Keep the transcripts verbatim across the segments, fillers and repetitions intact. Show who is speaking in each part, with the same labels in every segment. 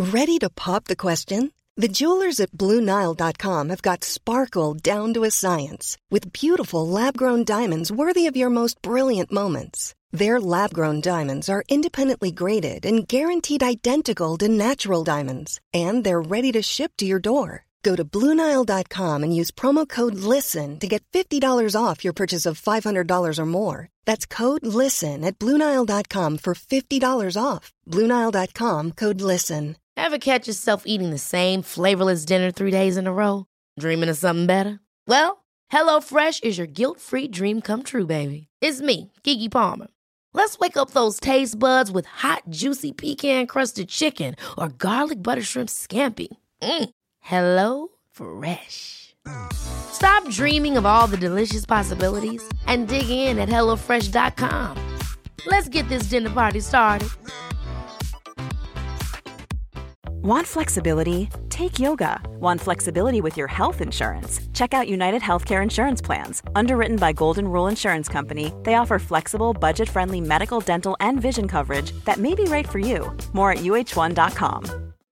Speaker 1: Ready to pop the question? The jewelers at Blue Nile dot com have got sparkle down to a science with beautiful lab-grown diamonds worthy of your most brilliant moments. Their lab-grown diamonds are independently graded and guaranteed identical to natural diamonds, and they're ready to ship to your door. Go to Blue Nile dot com and use promo code LISTEN to get fifty dollars off your purchase of five hundred dollars or more. That's code LISTEN at Blue Nile dot com for fifty dollars off. Blue Nile dot com, code LISTEN.
Speaker 2: Ever catch yourself eating the same flavorless dinner three days in a row? Dreaming of something better? Well, HelloFresh is your guilt-free dream come true, baby. It's me, Keke Palmer. Let's wake up those taste buds with hot, juicy pecan-crusted chicken or garlic butter shrimp scampi. Mm. Hello Fresh. Stop dreaming of all the delicious possibilities and dig in at hello fresh dot com. Let's get this dinner party started.
Speaker 3: Want flexibility? Take yoga. Want flexibility with your health insurance? Check out United Healthcare Insurance Plans. Underwritten by Golden Rule Insurance Company, they offer flexible, budget-friendly medical, dental, and vision coverage that may be right for you. More at U H one dot com.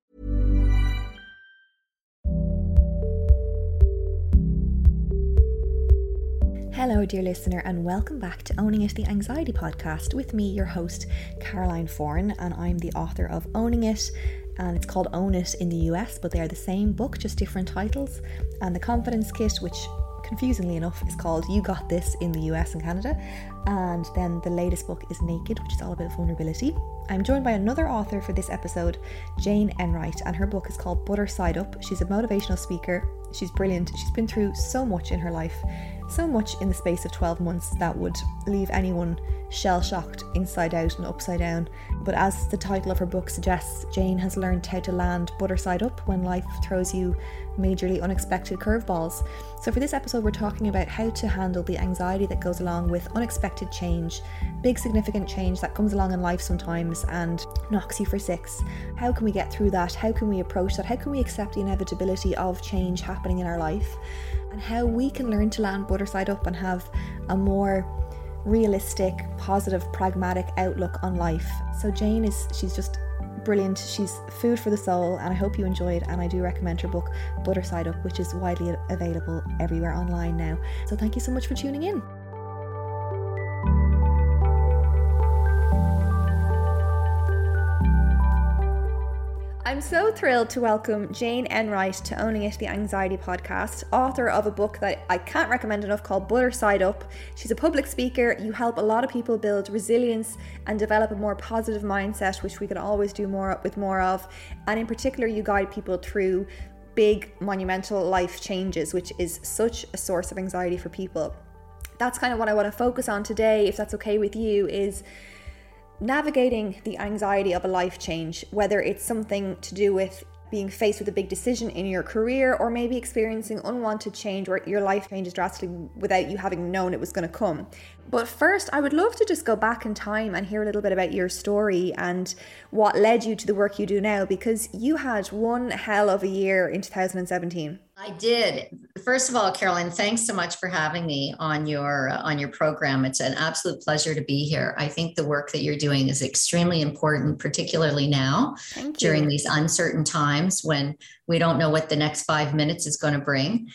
Speaker 4: Hello, dear listener, and welcome back to Owning It, the Anxiety Podcast with me, your host, Caroline Foran, and I'm the author of Owning It, and it's called Own It in the U S, but they are the same book, just different titles. And the Confidence Kit, which confusingly enough is called You Got This in the U S and Canada. And then the latest book is Naked, which is all about vulnerability. I'm joined by another author for this episode, Jane Enright, and her book is called Butter Side Up. She's a motivational speaker. She's brilliant. She's been through so much in her life, so much in the space of twelve months that would leave anyone shell-shocked inside out and upside down. But as the title of her book suggests, Jane has learned how to land butter side up when life throws you majorly unexpected curveballs. So for this episode, we're talking about how to handle the anxiety that goes along with unexpected change, big significant change that comes along in life sometimes and knocks you for six. How can we get through that? How can we approach that? How can we accept the inevitability of change happening in our life? And how we can learn to land butter side up and have a more realistic, positive, pragmatic outlook on life. So Jane is, she's just brilliant. She's food for the soul, and I hope you enjoyed. And I do recommend her book, Butter Side Up, which is widely available everywhere online now. So thank you so much for tuning in. I'm so thrilled to welcome Jane Enright to Owning It, the Anxiety Podcast, author of a book that I can't recommend enough called Butter Side Up. She's a public speaker. You help a lot of people build resilience and develop a more positive mindset, which we can always do more with more of. And in particular, you guide people through big, monumental life changes, which is such a source of anxiety for people. That's kind of what I want to focus on today, if that's okay with you, is navigating the anxiety of a life change, whether it's something to do with being faced with a big decision in your career, or maybe experiencing unwanted change where your life changes drastically without you having known it was going to come. But first, I would love to just go back in time and hear a little bit about your story and what led you to the work you do now, because you had one hell of a year in two thousand seventeen.
Speaker 5: I did. First of all, Caroline, thanks so much for having me on your uh, on your program. It's an absolute pleasure to be here. I think the work that you're doing is extremely important, particularly now during these uncertain times when we don't know what the next five minutes is going to bring.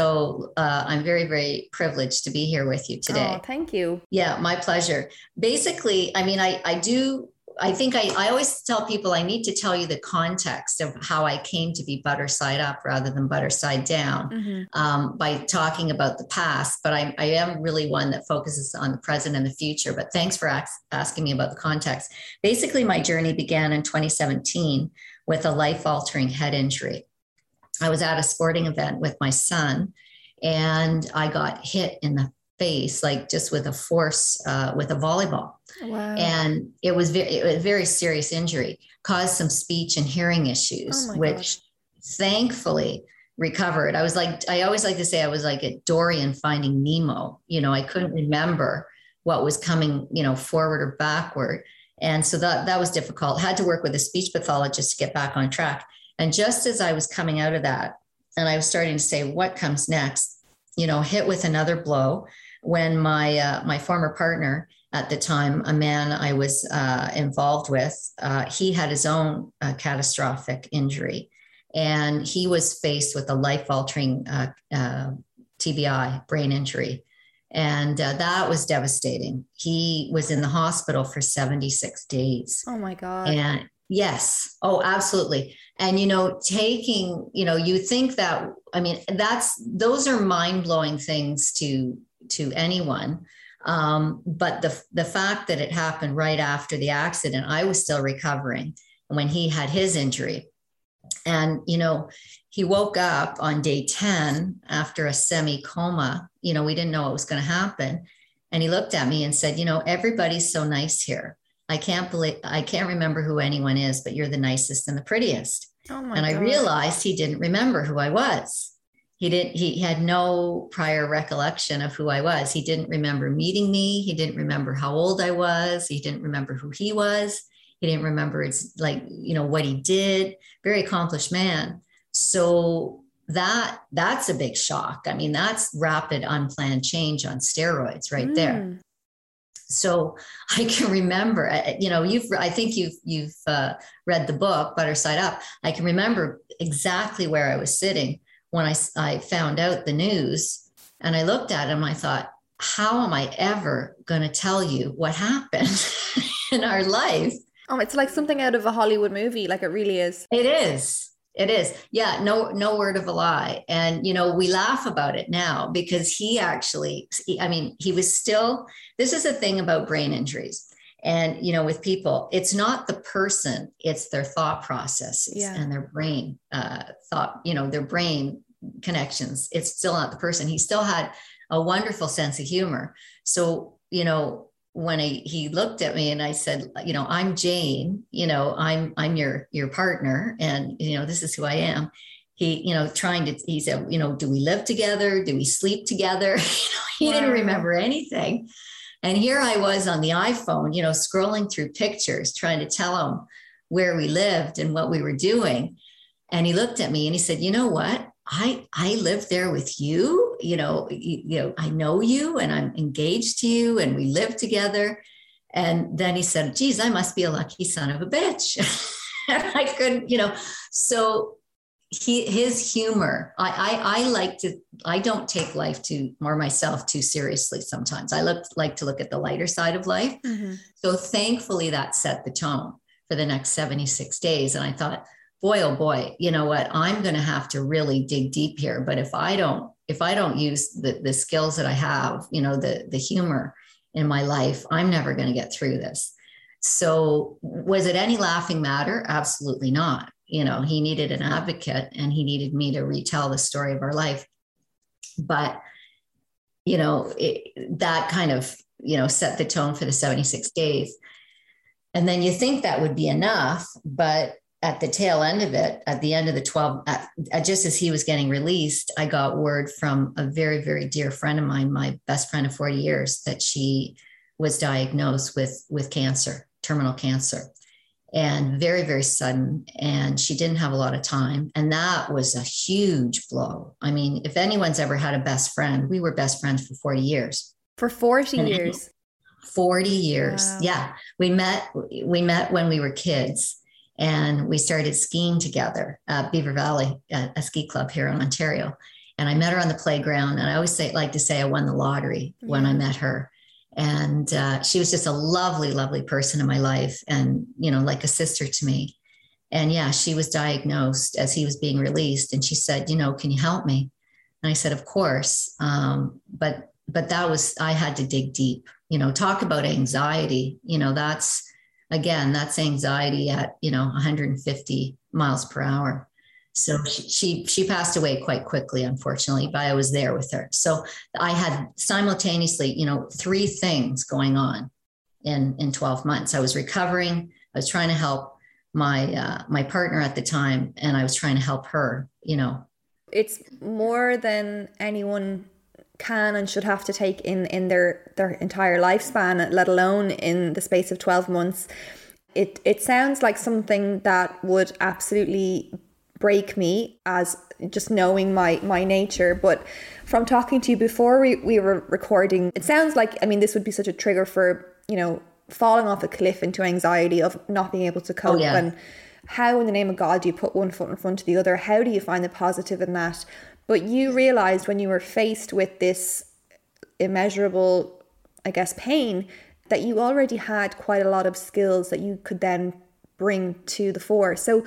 Speaker 5: So uh, I'm very, very privileged to be here with you today.
Speaker 4: Oh, thank you.
Speaker 5: Yeah, my pleasure. Basically, I mean, I, I do I think I, I always tell people I need to tell you the context of how I came to be butter side up rather than butter side down mm-hmm. um, by talking about the past. But I, I am really one that focuses on the present and the future. But thanks for ask, asking me about the context. Basically, my journey began in twenty seventeen with a life-altering head injury. I was at a sporting event with my son, and I got hit in the face, like just with a force, uh, with a volleyball. Wow. And it was, very, it was a very serious injury, caused some speech and hearing issues, oh which gosh. thankfully recovered. I was like, I always like to say I was like a Dorian finding Nemo. You know, I couldn't remember what was coming, you know, forward or backward. And so that, that was difficult. Had to work with a speech pathologist to get back on track. And just as I was coming out of that, and I was starting to say, what comes next, you know, hit with another blow when my, uh, my former partner at the time, a man I was uh, involved with, uh, he had his own uh, catastrophic injury, and he was faced with a life-altering uh, uh, T B I, brain injury. And uh, that was devastating. He was in the hospital for seventy-six days.
Speaker 4: Oh my God.
Speaker 5: And yes. Oh, absolutely. And, you know, taking, you know, you think that, I mean, that's, those are mind-blowing things to, to anyone. Um, but the, the fact that it happened right after the accident, I was still recovering when he had his injury. And, you know, he woke up on day ten after a semi-coma. You know, we didn't know what was going to happen. And he looked at me and said, you know, everybody's so nice here. I can't believe, I can't remember who anyone is, but you're the nicest and the prettiest.
Speaker 4: Oh my
Speaker 5: and I
Speaker 4: God.
Speaker 5: realized he didn't remember who I was. He didn't, he had no prior recollection of who I was. He didn't remember meeting me. He didn't remember how old I was. He didn't remember who he was. He didn't remember it's like, you know, what he did. Very accomplished man. So that, that's a big shock. I mean, that's rapid, unplanned change on steroids right mm. there. So I can remember, you know, you've, I think you've, you've uh, read the book, Butter Side Up. I can remember exactly where I was sitting when I, I found out the news, and I looked at him and I thought, how am I ever going to tell you what happened in our life?
Speaker 4: Oh, it's like something out of a Hollywood movie. Like it really is.
Speaker 5: It is. It is. Yeah. No, no word of a lie. And, you know, we laugh about it now because he actually, I mean, he was still, this is the thing about brain injuries. And, you know, with people, it's not the person, it's their thought processes yeah. and their brain uh, thought, you know, their brain connections. It's still not the person. He still had a wonderful sense of humor. So, you know, when he, he looked at me and I said, you know, I'm Jane, you know, I'm, I'm your, your partner. And, you know, this is who I am. He, you know, trying to, he said, you know, do we live together? Do we sleep together? You know, he wow. didn't remember anything. And here I was on the iPhone, you know, scrolling through pictures, trying to tell him where we lived and what we were doing. And he looked at me and he said, you know what? I, I live there with you, you know, you, you know, I know you and I'm engaged to you and we live together. And then he said, geez, I must be a lucky son of a bitch. And I couldn't, you know, so he, his humor, I, I, I like to, I don't take life too, or myself too seriously. Sometimes I look, like to look at the lighter side of life. Mm-hmm. So thankfully that set the tone for the next seventy-six days. And I thought, boy, oh boy, you know what, I'm going to have to really dig deep here. But if I don't, if I don't use the, the skills that I have, you know, the, the humor in my life, I'm never going to get through this. So was it any laughing matter? Absolutely not. You know, he needed an advocate and he needed me to retell the story of our life. But, you know, it, that kind of, you know, set the tone for the seventy-six days. And then you think that would be enough, but at the tail end of it, at the end of the twelve, at, at just as he was getting released, I got word from a very, very dear friend of mine, my best friend of forty years, that she was diagnosed with, with cancer, terminal cancer, and very, very sudden. And she didn't have a lot of time. And that was a huge blow. I mean, if anyone's ever had a best friend, we were best friends for forty years.
Speaker 4: For forty and years?
Speaker 5: forty years. Wow. Yeah. We met, we met when we were kids. And we started skiing together at Beaver Valley, at a ski club here in Ontario. And I met her on the playground. And I always say, like to say I won the lottery yeah. when I met her. And uh, she was just a lovely, lovely person in my life and, you know, like a sister to me. And yeah, she was diagnosed as he was being released. And she said, you know, can you help me? And I said, of course. Um, but, but that was, I had to dig deep, you know, talk about anxiety. You know, that's, Again, that's anxiety at, you know, one hundred fifty miles per hour. So she, she, she passed away quite quickly, unfortunately, but I was there with her. So I had simultaneously, you know, three things going on in, in twelve months. I was recovering. I was trying to help my, uh, my partner at the time, and I was trying to help her, you know.
Speaker 4: It's more than anyone can and should have to take in in their their entire lifespan, let alone in the space of twelve months. It it sounds like something that would absolutely break me, as just knowing my my nature. But from talking to you before we, we were recording, it sounds like, I mean, this would be such a trigger for you know, falling off a cliff into anxiety of not being able to cope. Oh, yeah. And how in the name of God do you put one foot in front of the other? How do you find the positive in that? But you realized when you were faced with this immeasurable, I guess, pain, that you already had quite a lot of skills that you could then bring to the fore. So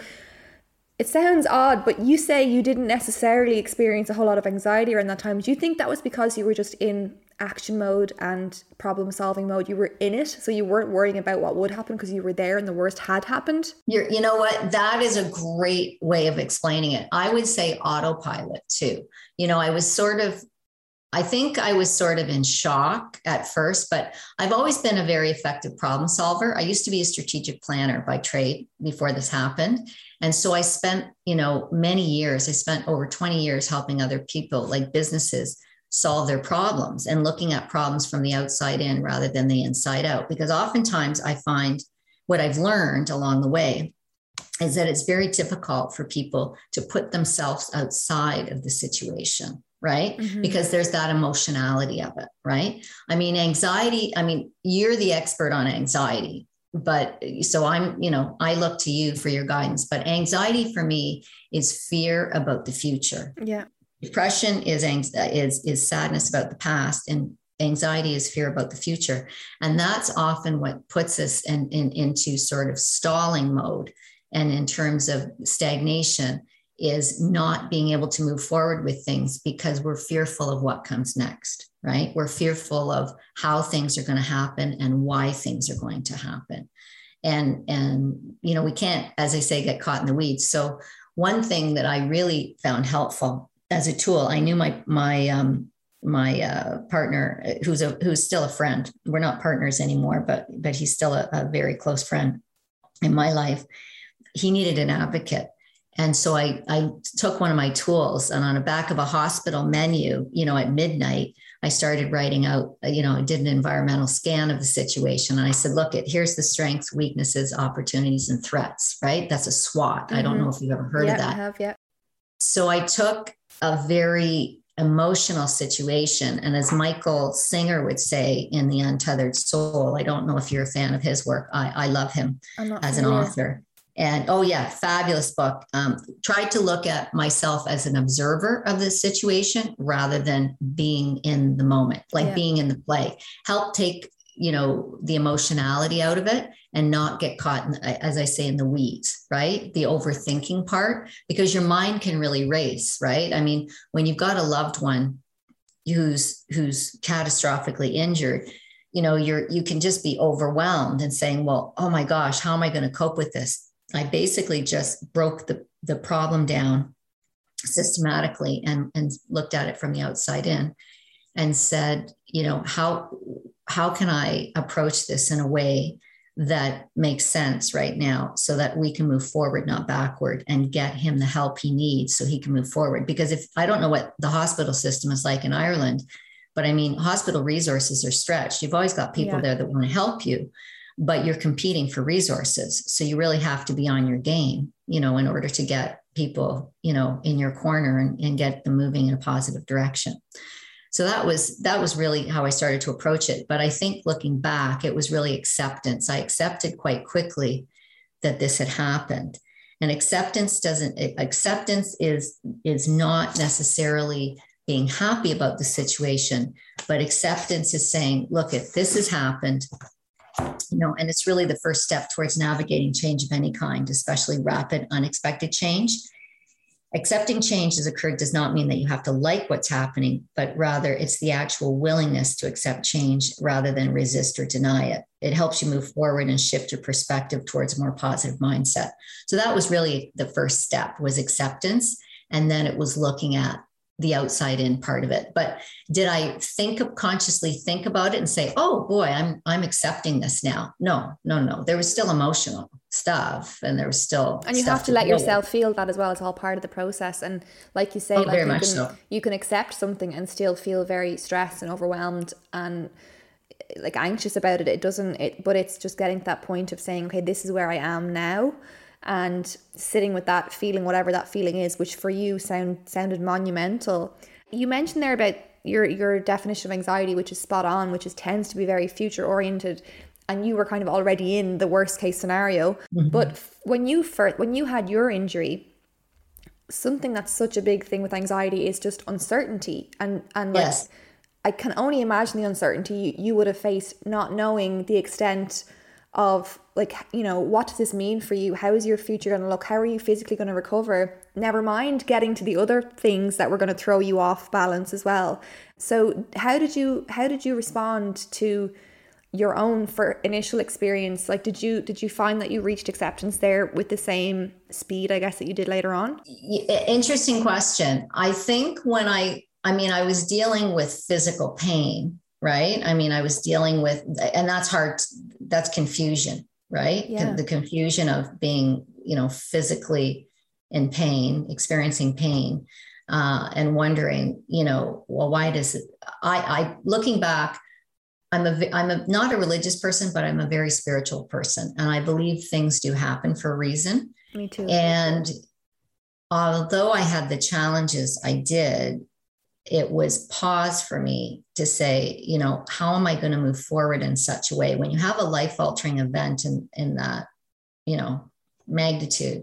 Speaker 4: it sounds odd, but you say you didn't necessarily experience a whole lot of anxiety around that time. Do you think that was because you were just in action mode and problem solving mode? You were in it, so you weren't worrying about what would happen because you were there and the worst had happened?
Speaker 5: You're, you know what? That is a great way of explaining it. I would say autopilot too. You know, I was sort of, I think I was sort of in shock at first, but I've always been a very effective problem solver. I used to be a strategic planner by trade before this happened. And so I spent, you know, many years, I spent over twenty years helping other people, like businesses, solve their problems and looking at problems from the outside in rather than the inside out. Because oftentimes I find what I've learned along the way is that it's very difficult for people to put themselves outside of the situation. Right? Mm-hmm. Because there's that emotionality of it, right? I mean, anxiety, I mean, you're the expert on anxiety, but so I'm, you know, I look to you for your guidance, but anxiety for me is fear about the future.
Speaker 4: Yeah.
Speaker 5: Depression is, is, is sadness about the past, and anxiety is fear about the future. And that's often what puts us in, in, into sort of stalling mode. And in terms of stagnation, is not being able to move forward with things because we're fearful of what comes next, right? We're fearful of how things are going to happen and why things are going to happen. And, and, you know, we can't, as I say, get caught in the weeds. So one thing that I really found helpful as a tool, I knew my, my, um, my uh, partner, who's a, who's still a friend. We're not partners anymore, but, but he's still a, a very close friend in my life. He needed an advocate. And so I, I took one of my tools, and on the back of a hospital menu, you know, at midnight, I started writing out, you know, I did an environmental scan of the situation. And I said, look, it here's the strengths, weaknesses, opportunities, and threats, right? That's a SWOT. Mm-hmm. I don't know if you've ever heard
Speaker 4: yeah,
Speaker 5: of that.
Speaker 4: I have, yeah.
Speaker 5: So I took a very emotional situation. And as Michael Singer would say in The Untethered Soul, I don't know if you're a fan of his work. I, I love him as an author. And oh yeah, fabulous book. Um, tried to look at myself as an observer of the situation rather than being in the moment, like yeah. being in the play. Help take, you know, the emotionality out of it and not get caught, in, as I say, in the weeds, right? The overthinking part, because your mind can really race, right? I mean, when you've got a loved one who's who's catastrophically injured, you know, you're you can just be overwhelmed and saying, well, oh my gosh, how am I going to cope with this? I basically just broke the, the problem down systematically and, and looked at it from the outside in and said, you know, how, how can I approach this in a way that makes sense right now so that we can move forward, not backward, and get him the help he needs so he can move forward? Because if I don't know what the hospital system is like in Ireland, but I mean, hospital resources are stretched. You've always got people yeah. there that want to help you, but you're competing for resources. So you really have to be on your game, you know, in order to get people, you know, in your corner and, and get them moving in a positive direction. So that was, that was really how I started to approach it. But I think looking back, it was really acceptance. I accepted quite quickly that this had happened. And acceptance doesn't, acceptance is, is not necessarily being happy about the situation, but acceptance is saying, look, if this has happened, you know, and it's really the first step towards navigating change of any kind, especially rapid, unexpected change. Accepting change has occurred does not mean that you have to like what's happening, but rather it's the actual willingness to accept change rather than resist or deny it. It helps you move forward and shift your perspective towards a more positive mindset. So that was really the first step, was acceptance. And then it was looking at the outside in part of it. But did I think of consciously think about it and say, oh boy, I'm, I'm accepting this now? No, no, no. There was still emotional stuff and there was still,
Speaker 4: and you have to, to let yourself feel that as well. It's all part of the process. And like you say,
Speaker 5: oh,
Speaker 4: like
Speaker 5: very
Speaker 4: you
Speaker 5: much
Speaker 4: can,
Speaker 5: so.
Speaker 4: you can accept something and still feel very stressed and overwhelmed and like anxious about it. It doesn't, it, but it's just getting to that point of saying, okay, this is where I am now. And sitting with that feeling, whatever that feeling is, which for you sound sounded monumental. You mentioned there about your your definition of anxiety, which is spot on, which is tends to be very future oriented, and you were kind of already in the worst case scenario. Mm-hmm. But f- when you first, when you had your injury, something that's such a big thing with anxiety is just uncertainty, and and like,
Speaker 5: yes.
Speaker 4: I can only imagine the uncertainty you, you would have faced, not knowing the extent of, like, you know, what does this mean for you? How is your future going to look? How are you physically going to recover? Never mind getting to the other things that were going to throw you off balance as well. So how did you how did you respond to your own for initial experience? Like, did you did you find that you reached acceptance there with the same speed, I guess, that you did later on?
Speaker 5: Interesting question. I think when I, I mean, I was dealing with physical pain, right? I mean, I was dealing with, and that's hard. That's confusion, right?
Speaker 4: Yeah.
Speaker 5: The confusion of being, you know, physically in pain, experiencing pain, uh, and wondering, you know, well, why does it, I, I, looking back, I'm a, I'm a, not a religious person, but I'm a very spiritual person. And I believe things do happen for a reason.
Speaker 4: Me too.
Speaker 5: And although I had the challenges I did, it was pause for me to say, you know, how am I going to move forward in such a way when you have a life altering event in, in that, you know, magnitude?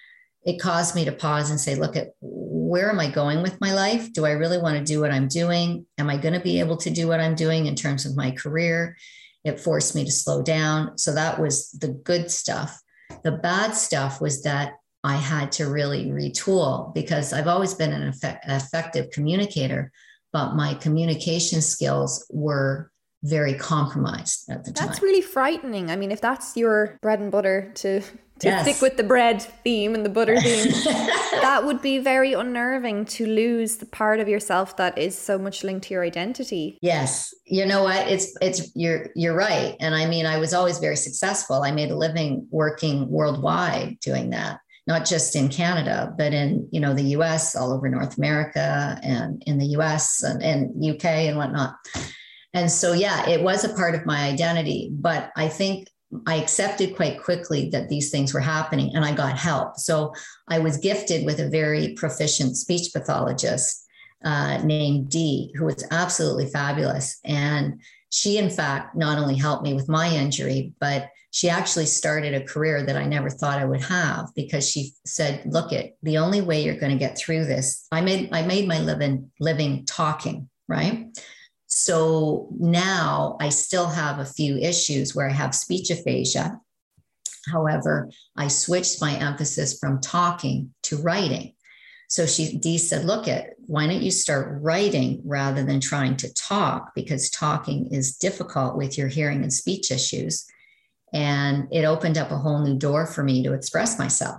Speaker 5: It caused me to pause and say, look, at where am I going with my life? Do I really want to do what I'm doing? Am I going to be able to do what I'm doing in terms of my career? It forced me to slow down. So that was the good stuff. The bad stuff was that I had to really retool, because I've always been an effect, effective communicator, but my communication skills were very compromised at the time.
Speaker 4: That's really frightening. I mean, if that's your bread and butter, to to
Speaker 5: yes.
Speaker 4: stick with the bread theme and the butter theme, that would be very unnerving to lose the part of yourself that is so much linked to your identity.
Speaker 5: Yes. You know what? It's, it's, you're, you're right. And I mean, I was always very successful. I made a living working worldwide doing that, not just in Canada, but in, you know, the U S, all over North America, and in the U S and, and U K and whatnot. And so, yeah, it was a part of my identity, but I think I accepted quite quickly that these things were happening, and I got help. So I was gifted with a very proficient speech pathologist uh, named Dee, who was absolutely fabulous. And she, in fact, not only helped me with my injury, but she actually started a career that I never thought I would have, because she said, look, it, the only way you're going to get through this, I made, I made my living, living talking, right? So now I still have a few issues where I have speech aphasia. However, I switched my emphasis from talking to writing. So she, Dee said, look, it, why don't you start writing rather than trying to talk? Because talking is difficult with your hearing and speech issues. And it opened up a whole new door for me to express myself.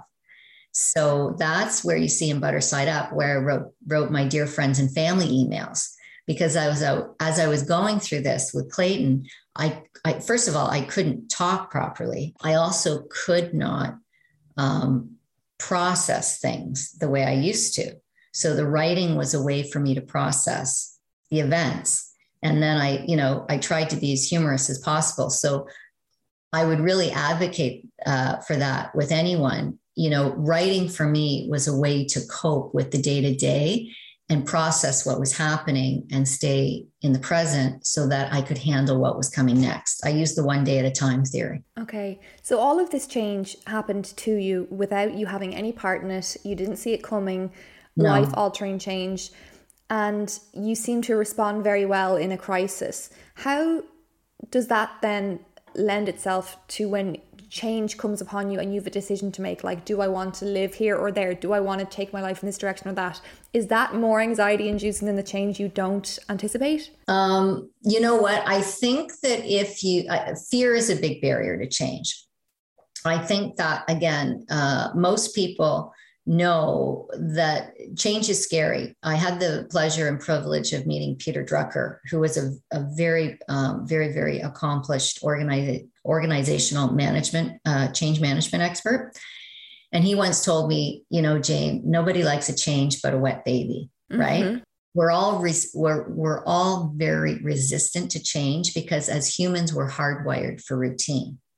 Speaker 5: So that's where you see in Butter Side Up, where I wrote, wrote my dear friends and family emails. Because I was out, as I was going through this with Clayton, I, I first of all, I couldn't talk properly. I also could not um, process things the way I used to. So the writing was a way for me to process the events. And then I, you know, I tried to be as humorous as possible. So I would really advocate uh, for that with anyone. You know, writing for me was a way to cope with the day-to-day and process what was happening and stay in the present so that I could handle what was coming next. I used the one day at a time theory.
Speaker 4: Okay. So all of this change happened to you without you having any part in it. You didn't see it coming, no. Life-altering change. And you seem to respond very well in a crisis. How does that then lend itself to when change comes upon you and you have a decision to make, like, do I want to live here or there? Do I want to take my life in this direction or that? Is that more anxiety inducing than the change you don't anticipate?
Speaker 5: Um, you know what? I think that if you, uh, fear is a big barrier to change. I think that, again, uh, most people know that change is scary. I had the pleasure and privilege of meeting Peter Drucker, who was a, a very, um, very, very accomplished organi- organizational management, uh, change management expert. And he once told me, you know, Jane, nobody likes a change but a wet baby, mm-hmm. right? We're all res- we're we're all very resistant to change because as humans, we're hardwired for routine,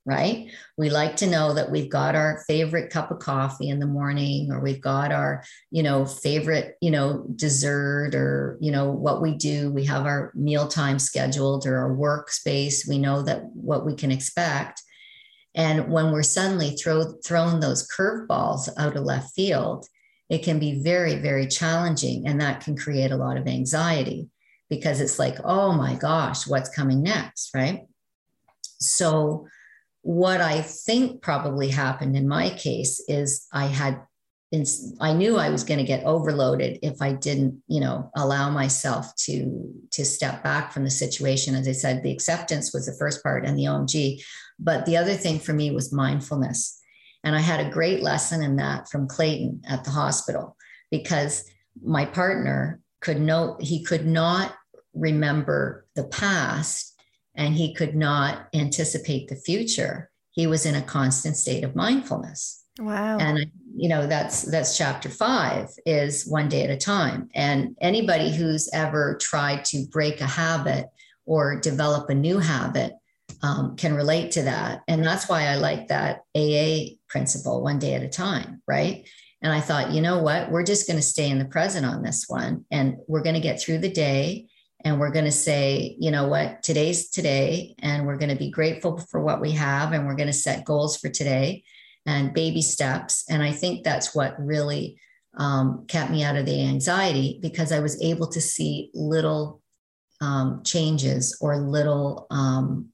Speaker 5: right? We like to know that we've got our favorite cup of coffee in the morning, or we've got our, you know, favorite, you know, dessert, or, you know, what we do. We have our mealtime scheduled, or our workspace. We know that what we can expect. And when we're suddenly throw, thrown those curveballs out of left field, it can be very, very challenging. And that can create a lot of anxiety, because it's like, oh my gosh, what's coming next, right? So what I think probably happened in my case is I had, I knew I was going to get overloaded if I didn't, you know, allow myself to, to step back from the situation. As I said, the acceptance was the first part, and the O M G. But the other thing for me was mindfulness. And I had a great lesson in that from Clayton at the hospital, because my partner could know, he could not remember the past, and he could not anticipate the future. He was in a constant state of mindfulness.
Speaker 4: Wow.
Speaker 5: And, you know, that's, that's chapter five, is one day at a time. And anybody who's ever tried to break a habit or develop a new habit um, can relate to that. And that's why I like that A A principle, one day at a time. Right. And I thought, you know what, we're just going to stay in the present on this one, and we're going to get through the day. And we're going to say, you know what, today's today, and we're going to be grateful for what we have. And we're going to set goals for today and baby steps. And I think that's what really um, kept me out of the anxiety, because I was able to see little um, changes, or little, um,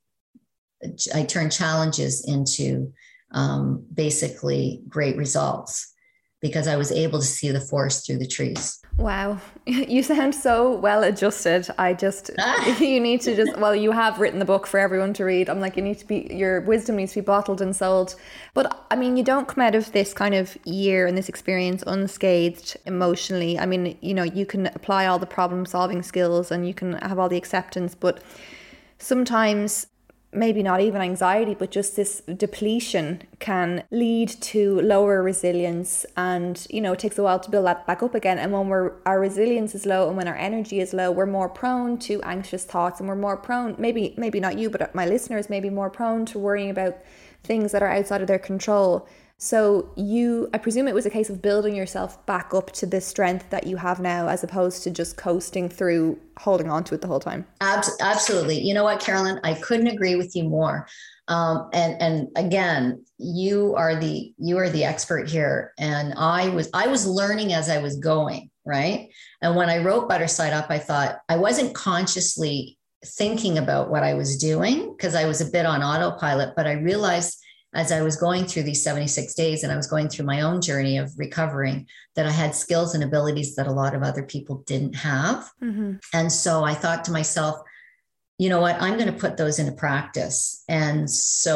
Speaker 5: I turned challenges into um, basically great results, because I was able to see the forest through the trees.
Speaker 4: Wow. You sound so well adjusted. I just, you need to just, well, you have written the book for everyone to read. I'm like, you need to be, your wisdom needs to be bottled and sold. But I mean, you don't come out of this kind of year and this experience unscathed emotionally. I mean, you know, you can apply all the problem solving skills and you can have all the acceptance, but sometimes maybe not even anxiety, but just this depletion can lead to lower resilience. And, you know, it takes a while to build that back up again. And when we're, our resilience is low and when our energy is low, we're more prone to anxious thoughts, and we're more prone, maybe, maybe not you, but my listeners may be more prone to worrying about things that are outside of their control. So you, I presume it was a case of building yourself back up to the strength that you have now, as opposed to just coasting through, holding on to it the whole time.
Speaker 5: Absolutely. You know what, Carolyn, I couldn't agree with you more. Um, and, and again, you are the, you are the expert here. And I was, I was learning as I was going, right? And when I wrote Butter Side Up, I thought I wasn't consciously thinking about what I was doing, because I was a bit on autopilot, but I realized as I was going through these seventy-six days and I was going through my own journey of recovering, that I had skills and abilities that a lot of other people didn't have. Mm-hmm. And so I thought to myself, you know what, I'm going to put those into practice. And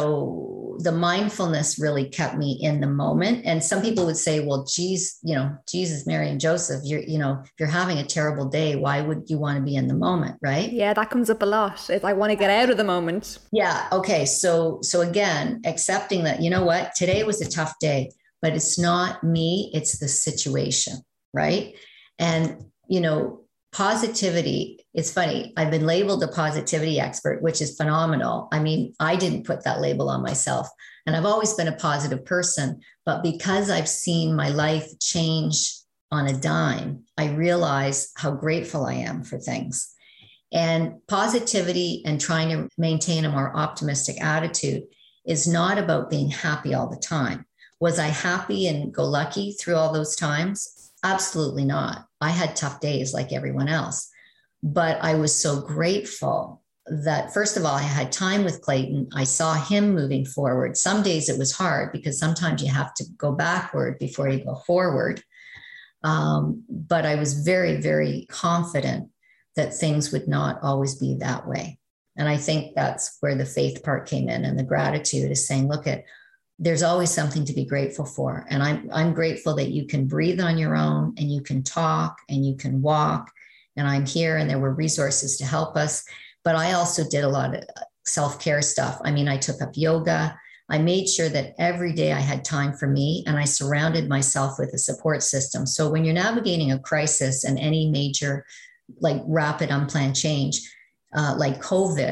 Speaker 5: so the mindfulness really kept me in the moment. And some people would say, well, geez, you know, Jesus, Mary, and Joseph, you're, you know, if you're having a terrible day, why would you want to be in the moment? Right.
Speaker 4: Yeah, that comes up a lot. If I want to get out of the moment.
Speaker 5: Yeah. Okay. So, so again, accepting that, you know what, today was a tough day, but it's not me, it's the situation. Right. And, you know, positivity, it's funny, I've been labeled a positivity expert, which is phenomenal. I mean, I didn't put that label on myself, and I've always been a positive person, but because I've seen my life change on a dime, I realize how grateful I am for things. And positivity and trying to maintain a more optimistic attitude is not about being happy all the time. Was I happy and go lucky through all those times? Absolutely not. I had tough days like everyone else, but I was so grateful that, first of all, I had time with Clayton. I saw him moving forward. Some days it was hard because sometimes you have to go backward before you go forward. Um, but I was very, very confident that things would not always be that way. And I think that's where the faith part came in, and the gratitude is saying, look at, there's always something to be grateful for. And I'm, I'm grateful that you can breathe on your own, and you can talk, and you can walk, and I'm here, and there were resources to help us. But I also did a lot of self-care stuff. I mean, I took up yoga. I made sure that every day I had time for me, and I surrounded myself with a support system. So when you're navigating a crisis and any major, like rapid unplanned change, uh, like COVID,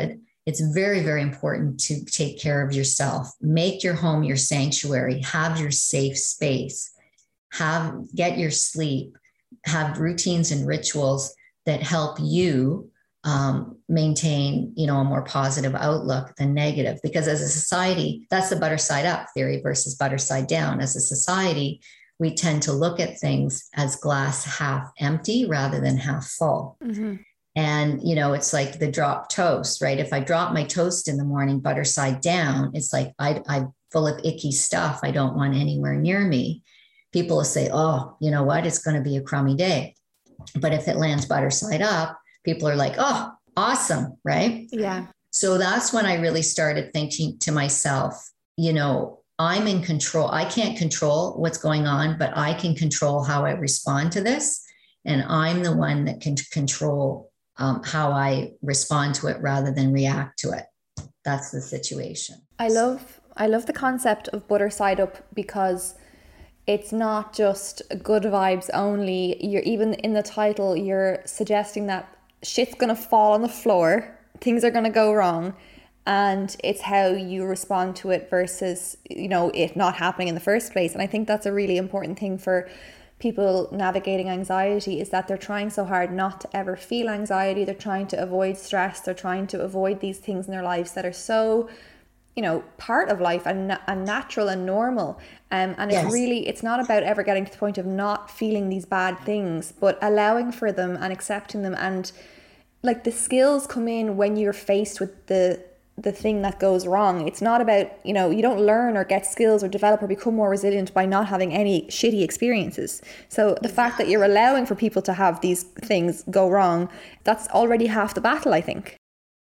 Speaker 5: it's very, very important to take care of yourself. Make your home your sanctuary, have your safe space, have, get your sleep, have routines and rituals that help you um, maintain, you know, a more positive outlook than negative. Because as a society, that's the butter side up theory versus butter side down. As a society, we tend to look at things as glass half empty rather than half full. Mm-hmm. And, you know, it's like the drop toast, right? If I drop my toast in the morning, butter side down, it's like I, I'm full of icky stuff I don't want anywhere near me. People will say, oh, you know what? It's going to be a crummy day. But if it lands butter side up, people are like, oh, awesome, right?
Speaker 4: Yeah.
Speaker 5: So that's when I really started thinking to myself, you know, I'm in control. I can't control what's going on, but I can control how I respond to this. And I'm the one that can control um, how I respond to it rather than react to it. That's the situation.
Speaker 4: I love, I love the concept of butter side up, because it's not just good vibes only. You're even in the title, you're suggesting that shit's going to fall on the floor. Things are going to go wrong. And it's how you respond to it versus, you know, it not happening in the first place. And I think that's a really important thing for people navigating anxiety, is that they're trying so hard not to ever feel anxiety. They're trying to avoid stress. They're trying to avoid these things in their lives that are so, you know, part of life and, and natural and normal. Um, and yes. it's really, it's not about ever getting to the point of not feeling these bad things, but allowing for them and accepting them. And like the skills come in when you're faced with the the thing that goes wrong. It's not about, you know, you don't learn or get skills or develop or become more resilient by not having any shitty experiences. So the fact that you're allowing for people to have these things go wrong, that's already half the battle, I think.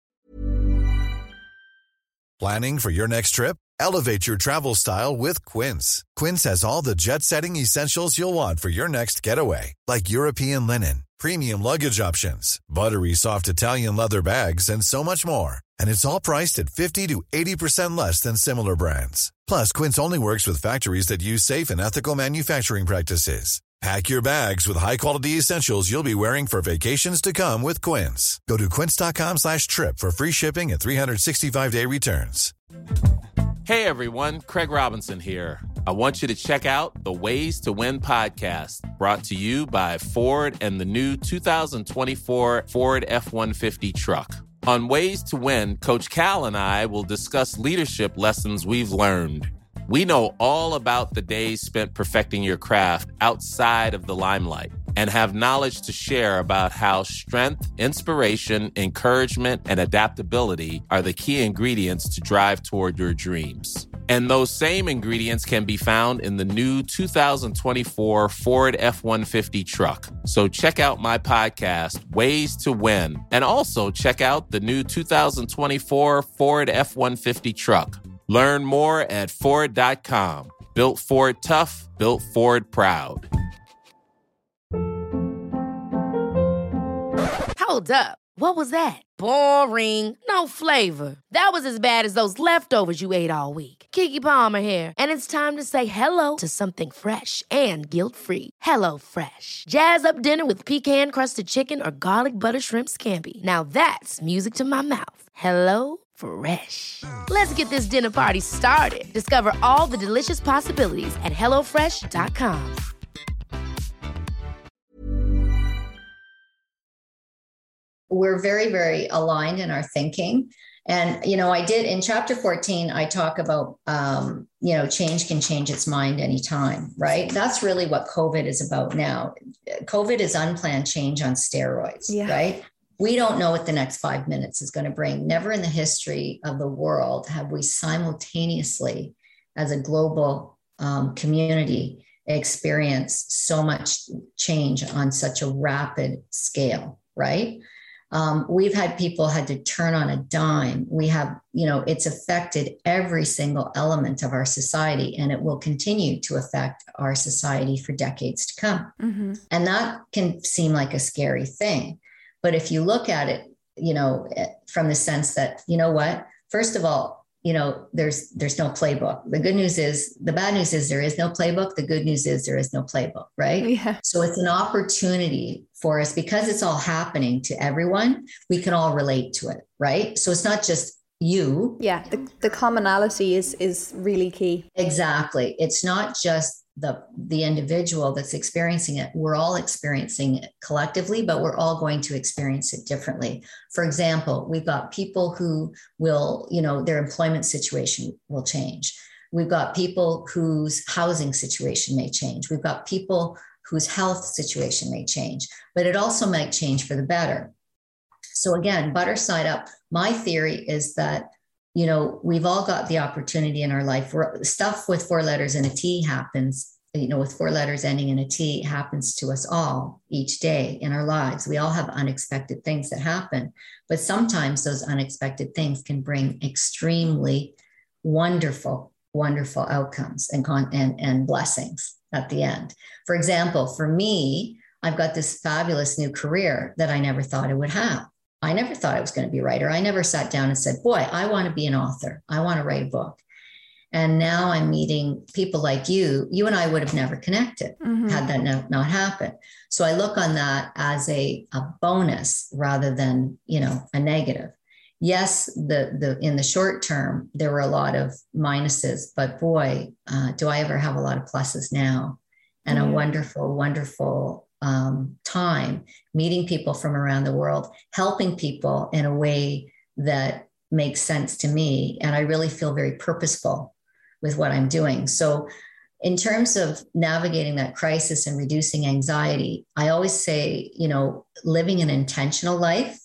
Speaker 6: Planning for your next trip? Elevate your travel style with Quince. Quince has all the jet-setting essentials you'll want for your next getaway, like European linen, premium luggage options, buttery soft Italian leather bags, and so much more. And it's all priced at fifty to eighty percent less than similar brands. Plus, Quince only works with factories that use safe and ethical manufacturing practices. Pack your bags with high-quality essentials you'll be wearing for vacations to come with Quince. Go to quince.com slash trip for free shipping and three sixty-five day returns.
Speaker 7: Hey everyone, Craig Robinson here. I want you to check out the Ways to Win podcast, brought to you by Ford and the new two thousand twenty-four Ford F one fifty truck. On Ways to Win, Coach Cal and I will discuss leadership lessons we've learned. We know all about the days spent perfecting your craft outside of the limelight and have knowledge to share about how strength, inspiration, encouragement, and adaptability are the key ingredients to drive toward your dreams. And those same ingredients can be found in the new two thousand twenty-four Ford F one fifty truck. So check out my podcast, Ways to Win, and also check out the new two thousand twenty-four Ford F one fifty truck. Learn more at Ford dot com. Built Ford tough, built Ford proud.
Speaker 2: Hold up. What was that? Boring. No flavor. That was as bad as those leftovers you ate all week. Keke Palmer here. And it's time to say hello to something fresh and guilt-free. Hello Fresh. Jazz up dinner with pecan-crusted chicken or garlic butter shrimp scampi. Now that's music to my mouth. Hello Fresh. Let's get this dinner party started. Discover all the delicious possibilities at hello fresh dot com.
Speaker 5: We're very, very aligned in our thinking. And, you know, I did in chapter fourteen, I talk about, um, you know, change can change its mind anytime, right? That's really what COVID is about now. COVID is unplanned change on steroids, yeah. right? We don't know what the next five minutes is going to bring. Never in the history of the world have we simultaneously, as a global um, community, experienced so much change on such a rapid scale, right? Um, we've had people had to turn on a dime. We have, you know, it's affected every single element of our society, and it will continue to affect our society for decades to come. Mm-hmm. And that can seem like a scary thing. But if you look at it, you know, from the sense that, you know what, first of all, you know, there's, there's no playbook. The good news is, the bad news is there is no playbook. The good news is there is no playbook, right?
Speaker 4: Yeah.
Speaker 5: So it's an opportunity for us, because it's all happening to everyone. We can all relate to it, right? So it's not just you.
Speaker 4: Yeah. The, the commonality is, is really key.
Speaker 5: Exactly. It's not just the the individual that's experiencing it. We're all experiencing it collectively, but we're all going to experience it differently. For example, we've got people who will, you know, their employment situation will change. We've got people whose housing situation may change. We've got people whose health situation may change, but it also might change for the better. So again, butter side up, my theory is that, you know, we've all got the opportunity in our life where stuff with four letters and a T happens, you know, with four letters ending in a T happens to us all each day in our lives. We all have unexpected things that happen, but sometimes those unexpected things can bring extremely wonderful, wonderful outcomes and, con- and, and blessings at the end. For example, for me, I've got this fabulous new career that I never thought I would have. I never thought I was going to be a writer. I never sat down and said, boy, I want to be an author. I want to write a book. And now I'm meeting people like you. You and I would have never connected mm-hmm. had that no, not happened. So I look on that as a, a bonus rather than, you know, a negative. Yes, the the in the short term, there were a lot of minuses, but boy, uh, do I ever have a lot of pluses now. And mm-hmm. a wonderful, wonderful Um, time meeting people from around the world, helping people in a way that makes sense to me. And I really feel very purposeful with what I'm doing. So in terms of navigating that crisis and reducing anxiety, I always say, you know, living an intentional life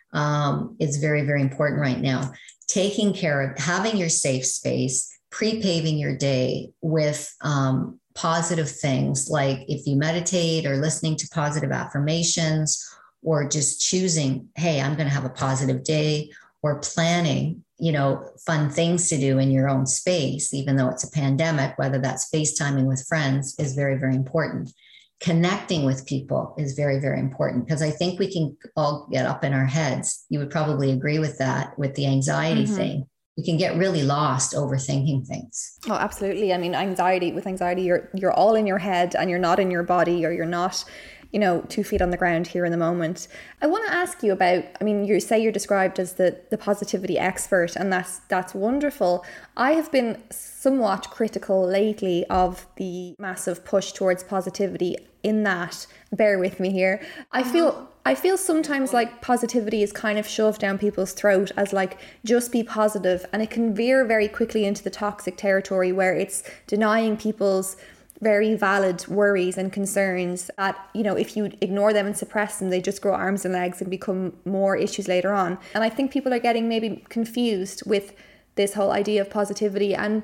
Speaker 5: um, is very, very important right now. Taking care of, having your safe space, pre-paving your day with um, positive things, like if you meditate or listening to positive affirmations, or just choosing, hey, I'm going to have a positive day, or planning, you know, fun things to do in your own space, even though it's a pandemic, whether that's FaceTiming with friends is very, very important. Connecting with people is very, very important, because I think we can all get up in our heads. You would probably agree with that, with the anxiety mm-hmm. thing. We can get really lost overthinking things.
Speaker 4: Oh, absolutely. I mean, anxiety, with anxiety, you're you're all in your head and you're not in your body, or you're not, you know, two feet on the ground here in the moment. I want to ask you about, I mean, you say you're described as the, the positivity expert, and that's that's wonderful. I have been somewhat critical lately of the massive push towards positivity, in that, bear with me here, I feel I feel sometimes like positivity is kind of shoved down people's throat as like, just be positive, and it can veer very quickly into the toxic territory where it's denying people's very valid worries and concerns that, you know, if you ignore them and suppress them, they just grow arms and legs and become more issues later on. And I think people are getting maybe confused with this whole idea of positivity, and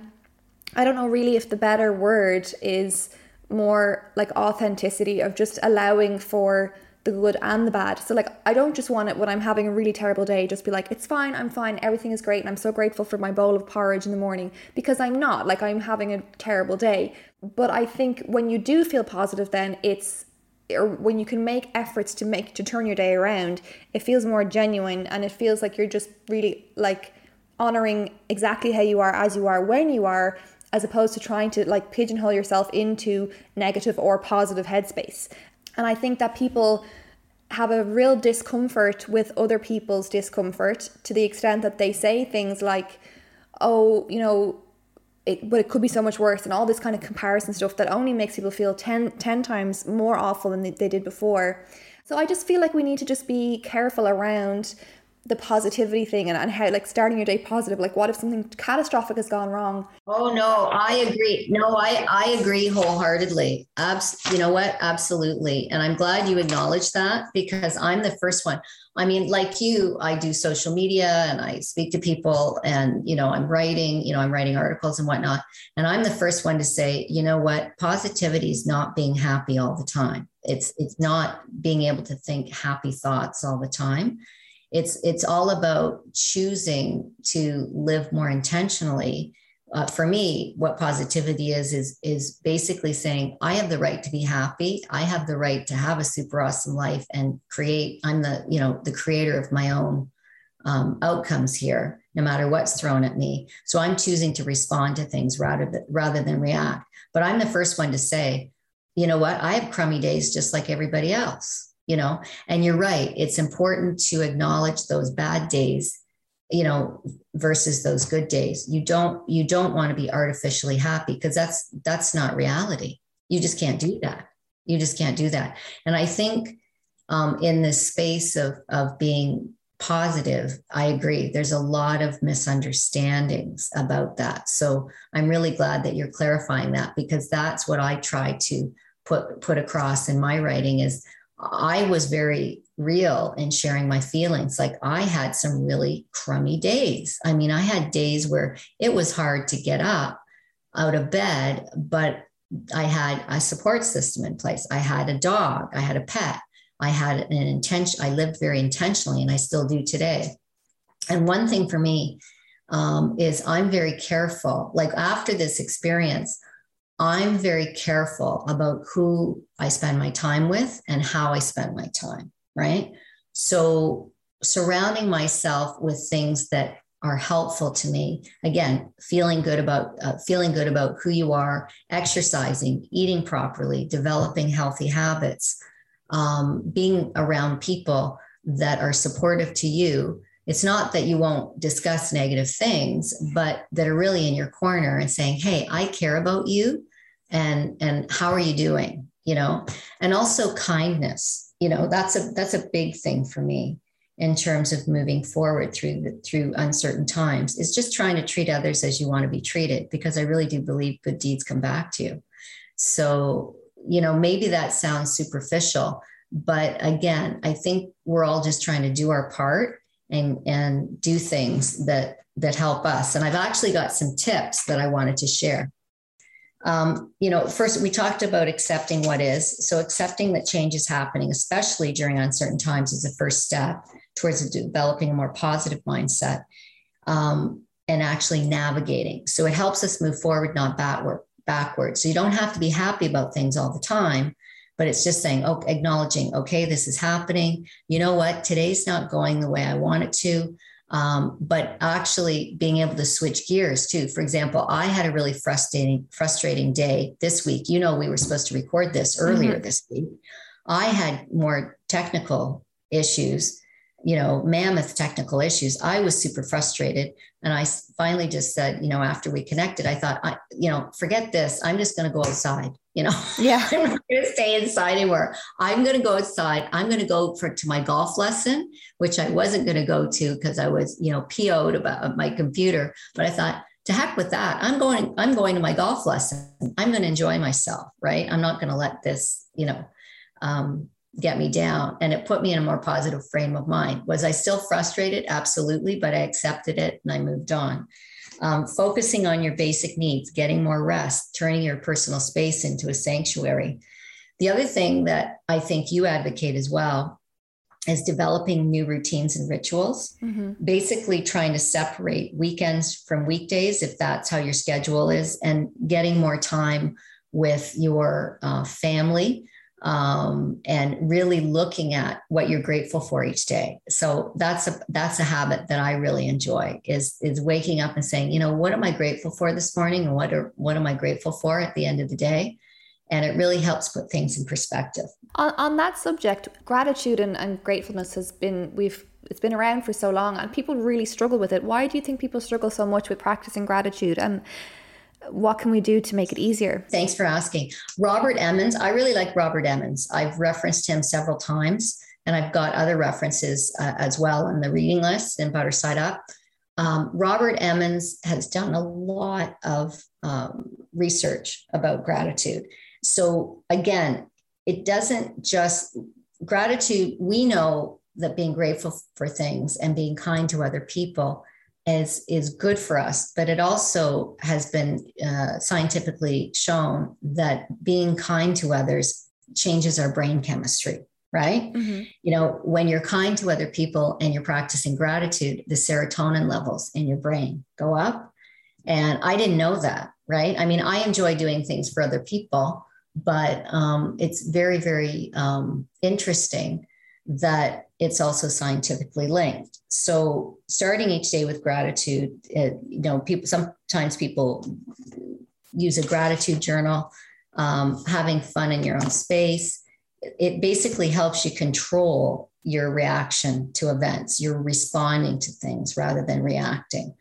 Speaker 4: I don't know really if the better word is more like authenticity, of just allowing for the good and the bad. So like, I don't just want it when I'm having a really terrible day, just be like, it's fine, I'm fine, everything is great, and I'm so grateful for my bowl of porridge in the morning, because I'm not, like, I'm having a terrible day. But I think when you do feel positive, then it's, or when you can make efforts to make, to turn your day around, it feels more genuine, and it feels like you're just really like honoring exactly how you are, as you are, when you are, as opposed to trying to like pigeonhole yourself into negative or positive headspace. And I think that people have a real discomfort with other people's discomfort, to the extent that they say things like, oh, you know, it, but it could be so much worse, and all this kind of comparison stuff that only makes people feel ten, ten times more awful than they, they did before. So I just feel like we need to just be careful around the positivity thing, and, and how, like, starting your day positive. Like, what if something catastrophic has gone wrong?
Speaker 5: Oh no, I agree. No, I, I agree wholeheartedly. Abs- you know what? Absolutely. And I'm glad you acknowledge that, because I'm the first one. I mean, like you, I do social media and I speak to people, and, you know, I'm writing, you know, I'm writing articles and whatnot. And I'm the first one to say, you know what? Positivity is not being happy all the time. It's, it's not being able to think happy thoughts all the time. It's it's all about choosing to live more intentionally. Uh, for me, what positivity is, is, is basically saying, I have the right to be happy. I have the right to have a super awesome life and create, I'm the, you know, the creator of my own um, outcomes here, no matter what's thrown at me. So I'm choosing to respond to things rather than, rather than react. But I'm the first one to say, you know what, I have crummy days just like everybody else, you know, and you're right. It's important to acknowledge those bad days, you know, versus those good days. You don't, you don't want to be artificially happy, because that's, that's not reality. You just can't do that. You just can't do that. And I think um, in this space of, of being positive, I agree. There's a lot of misunderstandings about that. So I'm really glad that you're clarifying that, because that's what I try to put, put across in my writing is I was very real in sharing my feelings. Like I had some really crummy days. I mean, I had days where it was hard to get up out of bed, but I had a support system in place. I had a dog, I had a pet. I had an intention. I lived very intentionally, and I still do today. And one thing for me um, is I'm very careful. Like after this experience, I'm very careful about who I spend my time with and how I spend my time, right? So surrounding myself with things that are helpful to me, again, feeling good about uh, feeling good about who you are, exercising, eating properly, developing healthy habits, um, being around people that are supportive to you. It's not that you won't discuss negative things, but that are really in your corner and saying, hey, I care about you. And, and how are you doing? You know, and also kindness, you know, that's a, that's a big thing for me in terms of moving forward through the, through uncertain times, is just trying to treat others as you want to be treated, because I really do believe good deeds come back to you. So, you know, maybe that sounds superficial, but again, I think we're all just trying to do our part and, and do things that, that help us. And I've actually got some tips that I wanted to share. Um, you know, first we talked about accepting what is. So accepting that change is happening, especially during uncertain times, is the first step towards developing a more positive mindset um, and actually navigating. So it helps us move forward, not backward. Backwards. So you don't have to be happy about things all the time, but it's just saying, oh, acknowledging, okay, this is happening. You know what? Today's not going the way I want it to. Um, but actually being able to switch gears too. For example, I had a really frustrating, frustrating day this week. You know, we were supposed to record this earlier mm-hmm. this week. I had more technical issues, you know, mammoth technical issues. I was super frustrated. And I finally just said, you know, after we connected, I thought, I, you know, forget this. I'm just going to go outside, you know,
Speaker 4: yeah.
Speaker 5: I'm not going to stay inside anymore. I'm going to go outside. I'm going to go for to my golf lesson, which I wasn't going to go to because I was, you know, P O'd about my computer. But I thought, to heck with that. I'm going, I'm going to my golf lesson. I'm going to enjoy myself, right? I'm not going to let this, you know, um, get me down. And it put me in a more positive frame of mind. Was I still frustrated? Absolutely. But I accepted it and I moved on. Um, focusing on your basic needs, getting more rest, turning your personal space into a sanctuary. The other thing that I think you advocate as well is developing new routines and rituals, mm-hmm. basically trying to separate weekends from weekdays, if that's how your schedule is, and getting more time with your uh, family. Um, and really looking at what you're grateful for each day. So that's a, that's a habit that I really enjoy is, is waking up and saying, you know, what am I grateful for this morning? And what are, what am I grateful for at the end of the day? And it really helps put things in perspective.
Speaker 4: On, on that subject, gratitude and, and gratefulness has been, we've, it's been around for so long and people really struggle with it. Why do you think people struggle so much with practicing gratitude? And what can we do to make it easier? Thanks
Speaker 5: for asking. Robert Emmons. I really like Robert Emmons. I've referenced him several times, and I've got other references uh, as well in the reading list in Butter Side Up. Um, Robert Emmons has done a lot of um, research about gratitude. So again, it doesn't just gratitude. We know that being grateful for things and being kind to other people is, is good for us, but it also has been uh, scientifically shown that being kind to others changes our brain chemistry, right? Mm-hmm. You know, when you're kind to other people and you're practicing gratitude, the serotonin levels in your brain go up. And I didn't know that, right? I mean, I enjoy doing things for other people, but um, it's very, very um, interesting that it's also scientifically linked. So starting each day with gratitude, uh, you know, people, sometimes people use a gratitude journal, um, having fun in your own space. It basically helps you control your reaction to events. You're responding to things rather than reacting.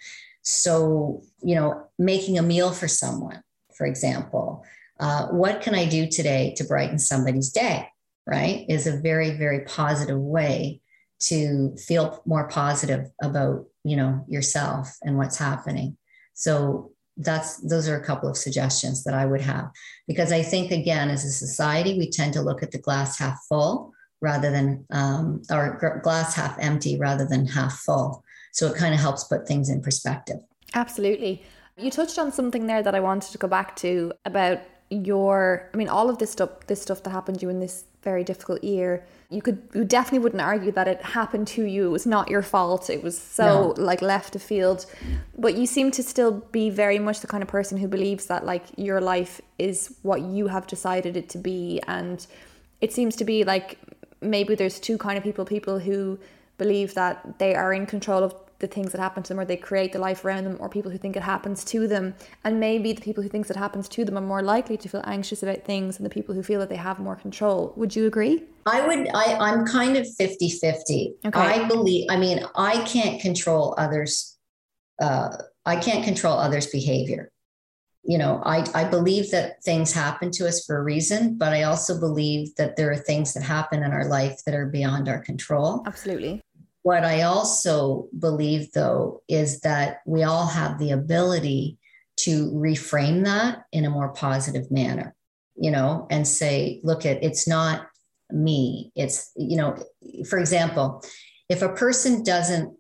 Speaker 5: So, you know, making a meal for someone, for example, uh, what can I do today to brighten somebody's day, right? Is a very, very positive way to feel more positive about, you know, yourself and what's happening. So that's, those are a couple of suggestions that I would have, because I think, again, as a society, we tend to look at the glass half full rather than, um, or glass half empty rather than half full. So it kind of helps put things in perspective.
Speaker 4: Absolutely. You touched on something there that I wanted to go back to about your, I mean, all of this stuff, this stuff that happened to you in this very difficult year, you could, you definitely wouldn't argue that it happened to you. It was not your fault. It was so no. like left of field, but you seem to still be very much the kind of person who believes that like your life is what you have decided it to be. And it seems to be like, maybe there's two kind of people, people who believe that they are in control of the things that happen to them, or they create the life around them, or people who think it happens to them. And maybe the people who think it happens to them are more likely to feel anxious about things than the people who feel that they have more control. Would you agree?
Speaker 5: I would, I, I'm kind of fifty-fifty. Okay. I believe, I mean, I can't control others. Uh, I can't control others' behavior. You know, I, I believe that things happen to us for a reason, but I also believe that there are things that happen in our life that are beyond our control.
Speaker 4: Absolutely.
Speaker 5: What I also believe, though, is that we all have the ability to reframe that in a more positive manner, you know, and say, look, at it's not me. It's, you know, for example, if a person doesn't,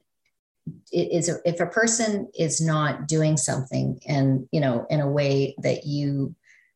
Speaker 5: is if a person is not doing something and, you know, in a way that you,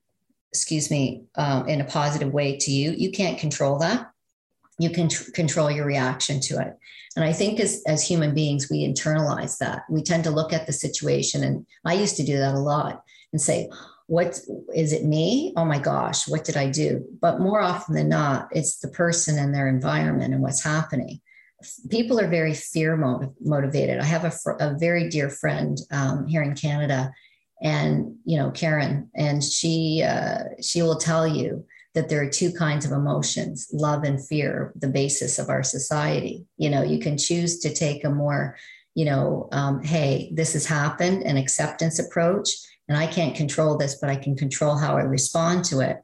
Speaker 5: excuse me, um, in a positive way to you, you can't control that. You can tr- control your reaction to it. And I think as, as human beings, we internalize that. We tend to look at the situation. And I used to do that a lot and say, what is it me? Oh my gosh, what did I do? But more often than not, it's the person and their environment and what's happening. People are very fear motiv- motivated. I have a, fr- a very dear friend um, here in Canada, and, you know, Karen, and she, uh, she will tell you that there are two kinds of emotions, love and fear, the basis of our society. You know, you can choose to take a more, you know, um, hey, this has happened, an acceptance approach, and I can't control this, but I can control how I respond to it,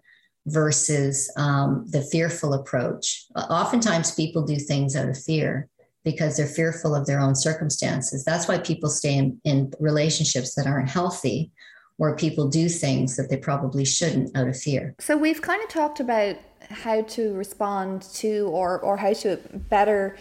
Speaker 5: versus um, the fearful approach. Oftentimes people do things out of fear because they're fearful of their own circumstances. That's why people stay in, in relationships that aren't healthy, where people do things that they probably shouldn't out of fear.
Speaker 4: So we've kind of talked about how to respond to, or or how to better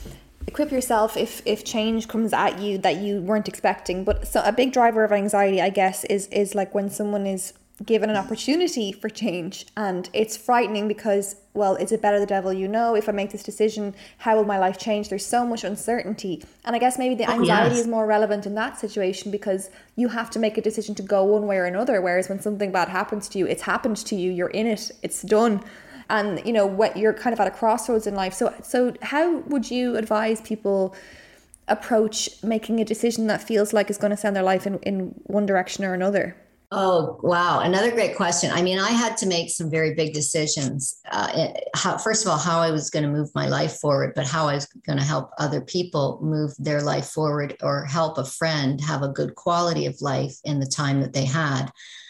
Speaker 4: equip yourself if if change comes at you that you weren't expecting. But so a big driver of anxiety, I guess, is is like when someone is given an opportunity for change, and it's frightening because, well, is it better the devil you know? If I make this decision, how will my life change? There's so much uncertainty. And I guess maybe the anxiety oh, yes. is more relevant in that situation, because you have to make a decision to go one way or another. Whereas when something bad happens to you, it's happened to you, you're in it, it's done. And, you know, what you're kind of at a crossroads in life. So, so how would you advise people approach making a decision that feels like it's going to send their life in, in one direction or another?
Speaker 5: Oh, wow. Another great question. I mean, I had to make some very big decisions. Uh, how, first of all, how I was going to move my life forward, but how I was going to help other people move their life forward, or help a friend have a good quality of life in the time that they had.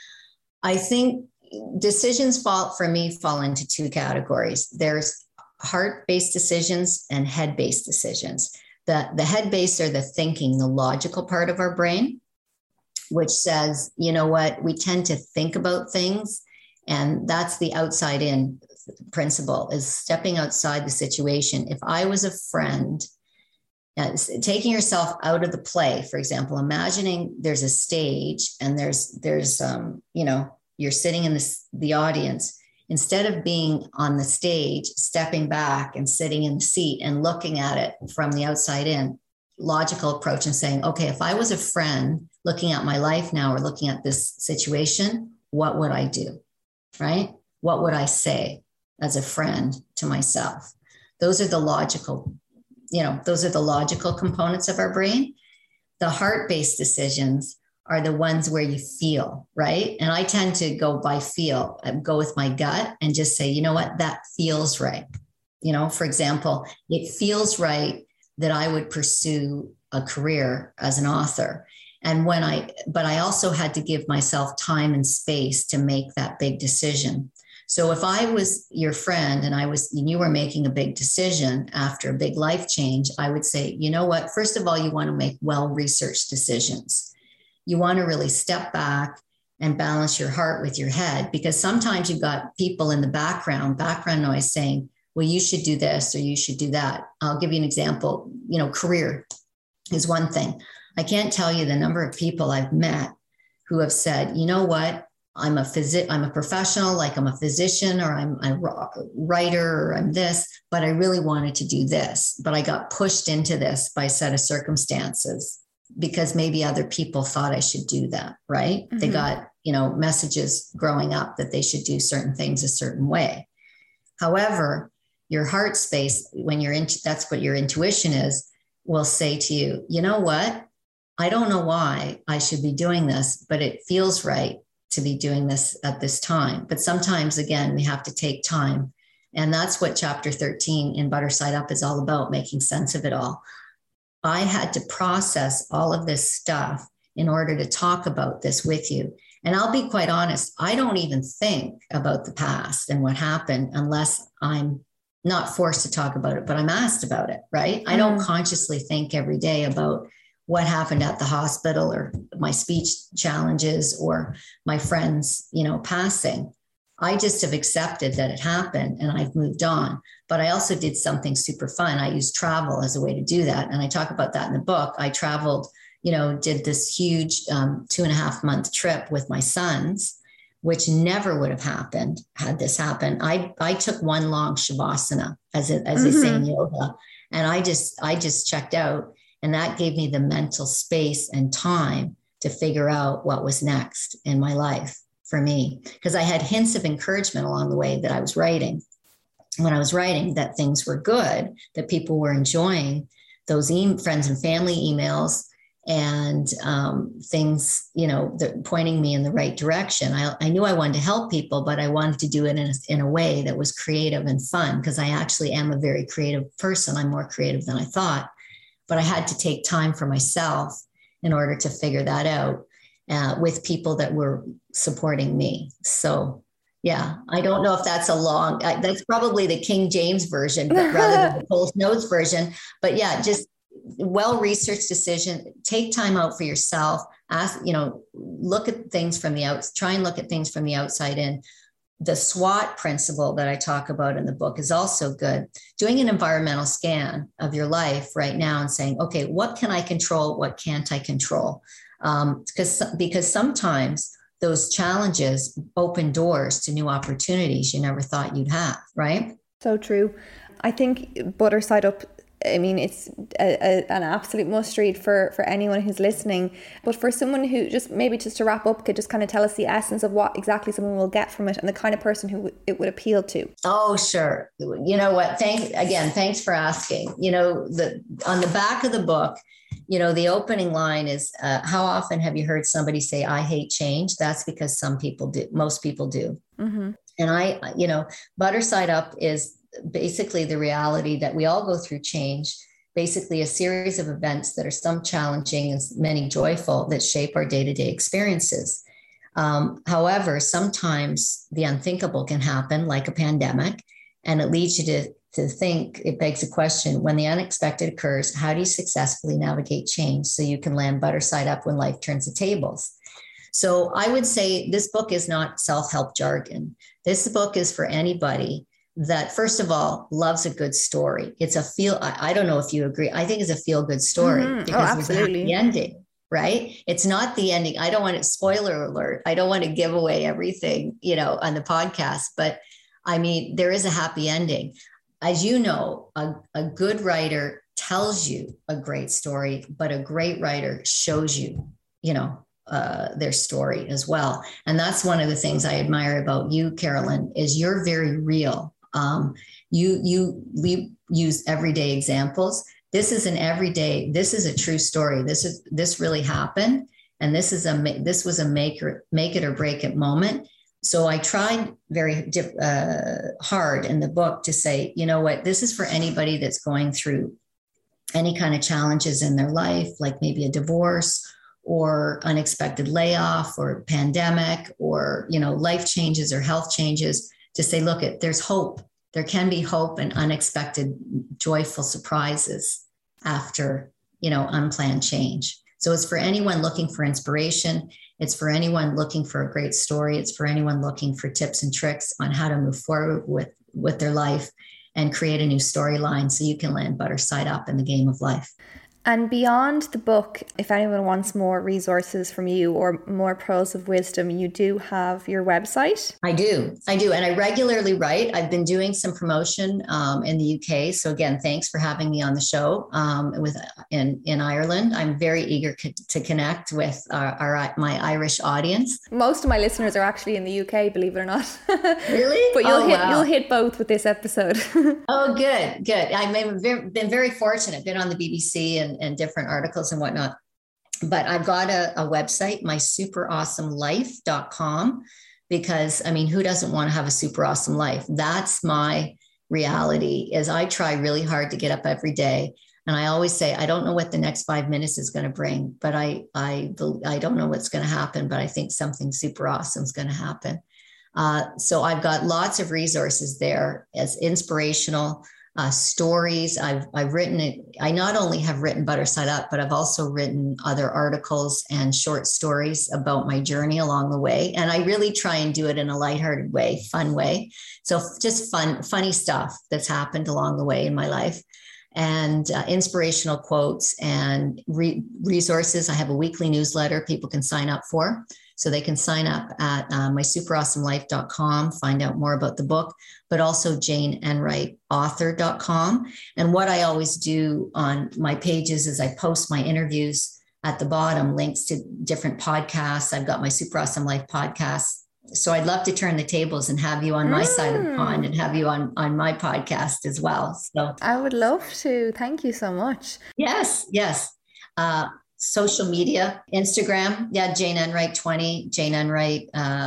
Speaker 5: I think decisions fall, for me, fall into two categories. There's heart-based decisions and head-based decisions. The, the head-based are the thinking, the logical part of our brain, which says, you know what, we tend to think about things, and that's the outside in principle, is stepping outside the situation. If I was a friend, uh, taking yourself out of the play, for example, imagining there's a stage and there's, there's, um, you know, you're sitting in the, the audience, instead of being on the stage, stepping back and sitting in the seat and looking at it from the outside in, logical approach, and saying, okay, if I was a friend looking at my life now, or looking at this situation, what would I do, right? What would I say as a friend to myself? Those are the logical, you know, those are the logical components of our brain. The heart-based decisions are the ones where you feel, right? And I tend to go by feel, I go with my gut and just say, you know what, that feels right. You know, for example, it feels right that I would pursue a career as an author. And when I, but I also had to give myself time and space to make that big decision. So if I was your friend and I was, and you were making a big decision after a big life change, I would say, you know what, first of all, you want to make well-researched decisions. You want to really step back and balance your heart with your head, because sometimes you've got people in the background, background noise saying, well, you should do this or you should do that. I'll give you an example. You know, career is one thing. I can't tell you the number of people I've met who have said, you know what, I'm a phys- I'm a professional, like I'm a physician or I'm a writer or I'm this, but I really wanted to do this, but I got pushed into this by a set of circumstances because maybe other people thought I should do that, right? Mm-hmm. They got, you know, messages growing up that they should do certain things a certain way. However, your heart space, when you're in, that's what your intuition is, will say to you, you know what? I don't know why I should be doing this, but it feels right to be doing this at this time. But sometimes, again, we have to take time. And that's what chapter thirteen in Butter Side Up is all about, making sense of it all. I had to process all of this stuff in order to talk about this with you. And I'll be quite honest, I don't even think about the past and what happened unless I'm not forced to talk about it, but I'm asked about it, right? Mm. I don't consciously think every day about what happened at the hospital or my speech challenges or my friends, you know, passing. I just have accepted that it happened and I've moved on. But I also did something super fun. I used travel as a way to do that. And I talk about that in the book. I traveled, you know, did this huge um, two and a half month trip with my sons, which never would have happened had this happened. I, I took one long shavasana, as, it, as mm-hmm. they say in yoga. And I just, I just checked out. And that gave me the mental space and time to figure out what was next in my life for me. Because I had hints of encouragement along the way that I was writing. When I was writing, that things were good, that people were enjoying those e- friends and family emails and um, things, you know, that pointing me in the right direction. I, I knew I wanted to help people, but I wanted to do it in a, in a way that was creative and fun, because I actually am a very creative person. I'm more creative than I thought. But I had to take time for myself in order to figure that out uh, with people that were supporting me. So, yeah, I don't know if that's a long, uh, that's probably the King James version, but rather than the Coles Notes version. But yeah, just well-researched decision, take time out for yourself, ask, you know, look at things from the out, try and look at things from the outside in. The SWOT principle that I talk about in the book is also good. Doing an environmental scan of your life right now and saying, okay, what can I control? What can't I control? Um, because, because sometimes those challenges open doors to new opportunities you never thought you'd have, right?
Speaker 4: So true. I think Butter Side Up, I mean, it's a, a, an absolute must read for, for anyone who's listening. But for someone who just maybe just to wrap up, could just kind of tell us the essence of what exactly someone will get from it and the kind of person who it would appeal to.
Speaker 5: Oh, sure. You know what? Thank again. Thanks for asking. You know, the on the back of the book, you know, the opening line is, uh, how often have you heard somebody say, I hate change? That's because some people do. Most people do. Mm-hmm. And I, you know, Butter Side Up is basically the reality that we all go through change, basically a series of events that are some challenging and many joyful that shape our day-to-day experiences. Um, however, sometimes the unthinkable can happen, like a pandemic, and it leads you to, to think, it begs a question, when the unexpected occurs, how do you successfully navigate change so you can land butter side up when life turns the tables? So I would say this book is not self-help jargon. This book is for anybody that, first of all, loves a good story. It's a feel, I, I don't know if you agree. I think it's a feel good story
Speaker 4: mm-hmm.
Speaker 5: because
Speaker 4: oh, absolutely.
Speaker 5: It's a happy ending, right? It's not the ending. I don't want to, spoiler alert, I don't want to give away everything, you know, on the podcast, but I mean, there is a happy ending. As you know, a, a good writer tells you a great story, but a great writer shows you, you know, uh, their story as well. And that's one of the things I admire about you, Carolyn, is you're very real. Um, you, you, we use everyday examples. This is an everyday, this is a true story. This is, this really happened. And this is a, this was a make or make it or break it moment. So I tried very uh, hard in the book to say, you know what, this is for anybody that's going through any kind of challenges in their life, like maybe a divorce or unexpected layoff or pandemic or, you know, life changes or health changes, to say, look, it, there's hope. There can be hope and unexpected, joyful surprises after, you know, unplanned change. So it's for anyone looking for inspiration. It's for anyone looking for a great story. It's for anyone looking for tips and tricks on how to move forward with, with their life and create a new storyline so you can land butter side up in the game of life.
Speaker 4: And beyond the book, if anyone wants more resources from you or more pearls of wisdom, you do have your website.
Speaker 5: I do. I do. And I regularly write. I've been doing some promotion um, in the U K. So again, thanks for having me on the show um, with in, in Ireland. I'm very eager co- to connect with our, our my Irish audience.
Speaker 4: Most of my listeners are actually in the U K, believe it or not.
Speaker 5: Really?
Speaker 4: But you'll
Speaker 5: oh,
Speaker 4: hit
Speaker 5: wow.
Speaker 4: you'll hit both with this episode.
Speaker 5: Oh, good. Good. I've been very fortunate. Been on the B B C and and different articles and whatnot. But I've got a, a website, my super awesome life dot com, because I mean, who doesn't want to have a super awesome life? That's my reality. Is I try really hard to get up every day. And I always say, I don't know what the next five minutes is going to bring, but I, I, I don't know what's going to happen, but I think something super awesome is going to happen. Uh, so I've got lots of resources there as inspirational Uh, stories. I've I've written it. I not only have written Butter Side Up, but I've also written other articles and short stories about my journey along the way. And I really try and do it in a lighthearted way, fun way. So just fun, funny stuff that's happened along the way in my life, and uh, inspirational quotes and re- resources. I have a weekly newsletter people can sign up for. So they can sign up at uh, my super awesome life dot com, find out more about the book, but also jane enright author dot com. And what I always do on my pages is I post my interviews at the bottom, links to different podcasts. I've got my Super Awesome Life podcast. So I'd love to turn the tables and have you on my mm. side of the pond and have you on, on my podcast as well. So
Speaker 4: I would love to. Thank you so much.
Speaker 5: Yes, yes. Uh, social media, Instagram, yeah, Jane Enright twenty, jane enright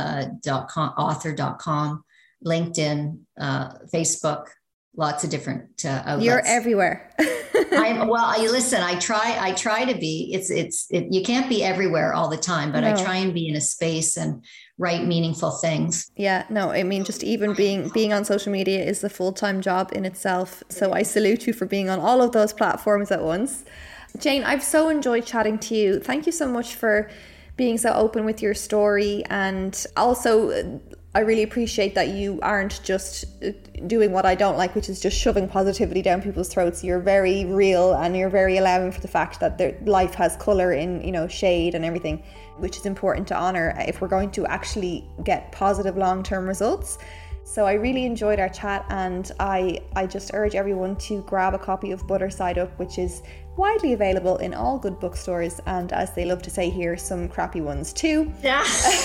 Speaker 5: dot com, author dot com, LinkedIn, uh, Facebook, lots of different uh, outlets.
Speaker 4: You're everywhere.
Speaker 5: I'm, well, I listen, I try, I try to be, it's, it's, it, you can't be everywhere all the time, but no. I try and be in a space and write meaningful things.
Speaker 4: Yeah, no, I mean, just even being, being on social media is a full-time job in itself. So I salute you for being on all of those platforms at once. Jane, I've so enjoyed chatting to you. Thank you so much for being so open with your story. And also, I really appreciate that you aren't just doing what I don't like, which is just shoving positivity down people's throats. You're very real and you're very allowing for the fact that their life has colour in, you know, shade and everything, which is important to honour if we're going to actually get positive long-term results. So I really enjoyed our chat, and I, I just urge everyone to grab a copy of Butter Side Up, which is widely available in all good bookstores, and as they love to say here, some crappy ones too.
Speaker 5: Yeah.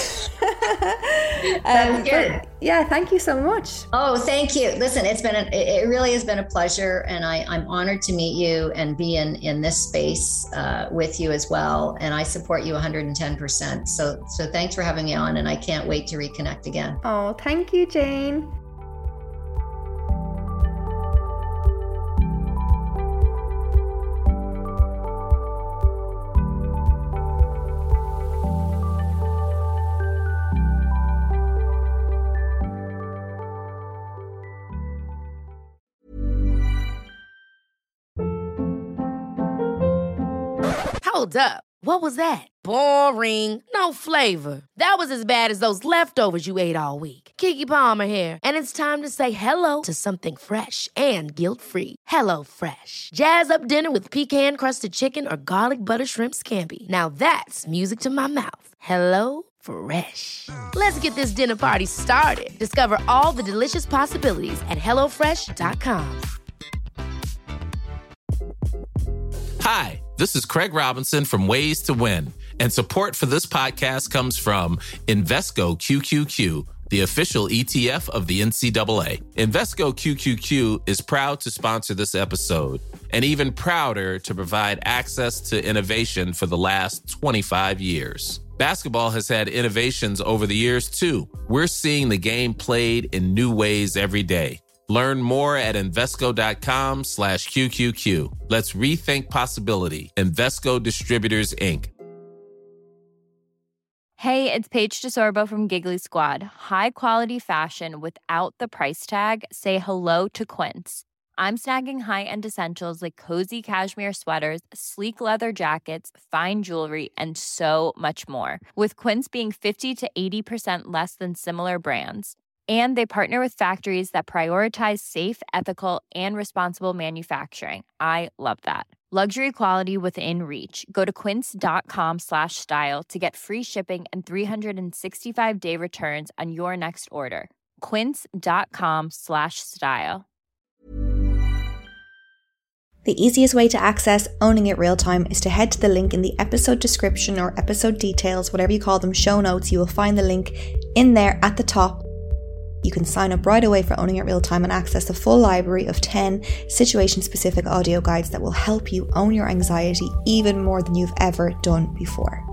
Speaker 4: um, good. Yeah, thank you so much.
Speaker 5: Oh, thank you. Listen, it's been, a, it really has been a pleasure, and I, I'm honored to meet you and be in, in this space uh, with you as well. And I support you one hundred ten percent. So, so thanks for having me on, and I can't wait to reconnect again.
Speaker 4: Oh, thank you, Jane.
Speaker 2: Hold up. What was that? Boring. No flavor. That was as bad as those leftovers you ate all week. Keke Palmer here, and it's time to say hello to something fresh and guilt-free. Hello Fresh. Jazz up dinner with pecan-crusted chicken or garlic butter shrimp scampi. Now that's music to my mouth. Hello Fresh. Let's get this dinner party started. Discover all the delicious possibilities at hello fresh dot com.
Speaker 7: Hi, this is Craig Robinson from Ways to Win, and support for this podcast comes from Invesco Q Q Q, the official E T F of the N C double A. Invesco Q Q Q is proud to sponsor this episode, and even prouder to provide access to innovation for the last twenty-five years. Basketball has had innovations over the years, too. We're seeing the game played in new ways every day. Learn more at Invesco.com slash QQQ. Let's rethink possibility. Invesco Distributors, Incorporated.
Speaker 8: Hey, it's Paige DeSorbo from Giggly Squad. High quality fashion without the price tag. Say hello to Quince. I'm snagging high-end essentials like cozy cashmere sweaters, sleek leather jackets, fine jewelry, and so much more. With Quince being fifty to eighty percent less than similar brands. And they partner with factories that prioritize safe, ethical, and responsible manufacturing. I love that. Luxury quality within reach. Go to quince.com slash style to get free shipping and three sixty-five day returns on your next order. Quince.com slash style.
Speaker 4: The easiest way to access Owning It Real Time is to head to the link in the episode description or episode details, whatever you call them, show notes. You will find the link in there at the top. You can sign up right away for Owning It Real Time and access a full library of ten situation-specific audio guides that will help you own your anxiety even more than you've ever done before.